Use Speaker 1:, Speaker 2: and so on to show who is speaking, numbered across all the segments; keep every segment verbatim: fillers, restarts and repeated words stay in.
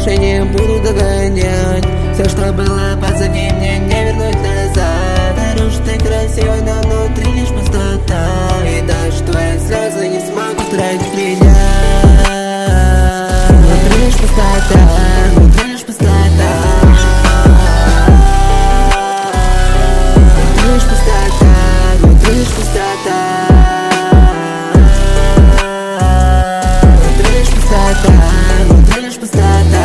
Speaker 1: больше не буду догонять. Все, что было позади, мне не вернуть назад. Хорош, ты красивый, но внутри лишь пустота. И даже твои слезы не смогут ранить меня. Внутри лишь пустота, внутри лишь пустота. Внутри лишь пустота, внутри лишь пустота. Внутри лишь пустота, внутри лишь пустота.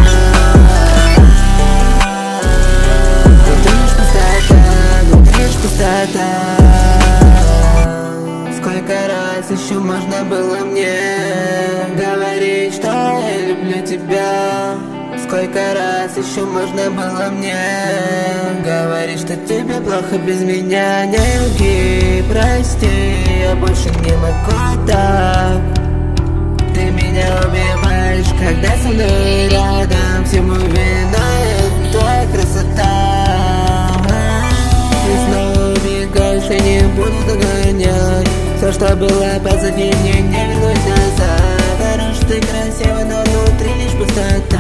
Speaker 1: Внутри лишь пустота, внутри лишь пустота. Сколько раз еще можно было мне говорить, что я люблю тебя? Сколько раз еще можно было мне говорить, что тебе плохо без меня? Не лги, прости, я больше не могу так. Ты меня убиваешь, когда со мной рядом. Всему виной твоя красота. Ты снова убегаешь, я не буду догонять. Все, что было позади, мне не вернуть назад. Хорош, ты красивый, но внутри лишь пустота.